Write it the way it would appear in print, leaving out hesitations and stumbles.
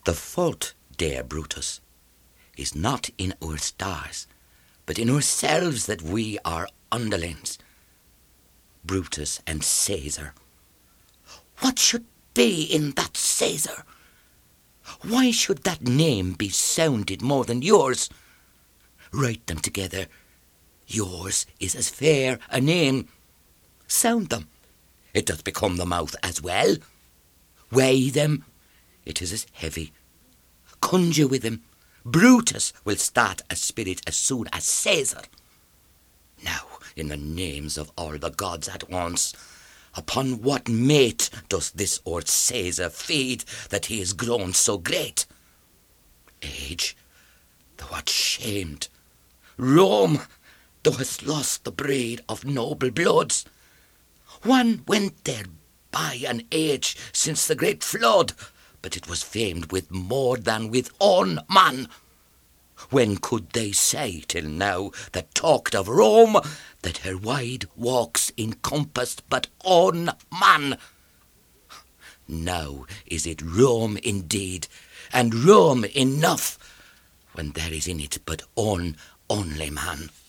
The fault, dear Brutus, is not in our stars, but in ourselves that we are underlings. Brutus and Caesar. What should be in that Caesar? Why should that name be sounded more than yours? Write them together. Yours is as fair a name. Sound them. It doth become the mouth as well. Weigh them. It is as heavy. Conjure with him. Brutus will start a spirit as soon as Caesar. Now, in the names of all the gods at once, upon what mate does this old Caesar feed that he is grown so great? Age, thou art shamed. Rome, thou hast lost the breed of noble bloods. One went there by an age since the great flood, but it was famed with more than with one man. When could they say till now that talked of Rome, that her wide walks encompassed but one man? Now is it Rome indeed, and Rome enough, when there is in it but one only man.